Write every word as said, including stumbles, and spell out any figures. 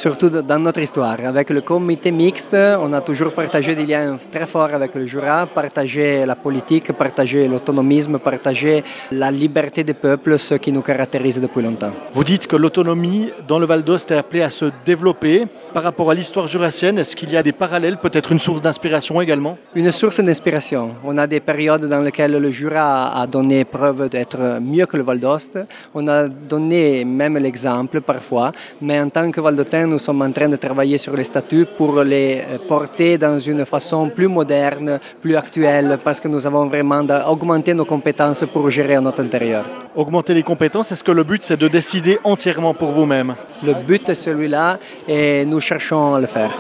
surtout dans notre histoire. Avec le comité mixte, on a toujours partagé des liens très forts avec le Jura, partagé la politique, partagé l'autonomisme, partagé la liberté des peuples, ce qui nous caractérise depuis longtemps. Vous dites que l'autonomie dans le Val d'Ost est appelée à se développer. Par rapport à l'histoire jurassienne, est-ce qu'il y a des parallèles, peut-être une source d'inspiration également? Une source d'inspiration. On a des périodes dans lesquelles le Jura a donné preuve d'être mieux que le Val d'Ost. On a donné même l'exemple parfois, mais en tant que Valdôtains, nous sommes en train de travailler sur les statuts pour les porter dans une façon plus moderne, plus actuelle, parce que nous avons vraiment augmenté nos compétences pour gérer à notre intérieur. Augmenter les compétences, est-ce que le but c'est de décider entièrement pour vous-même? Le but est celui-là et nous cherchons à le faire.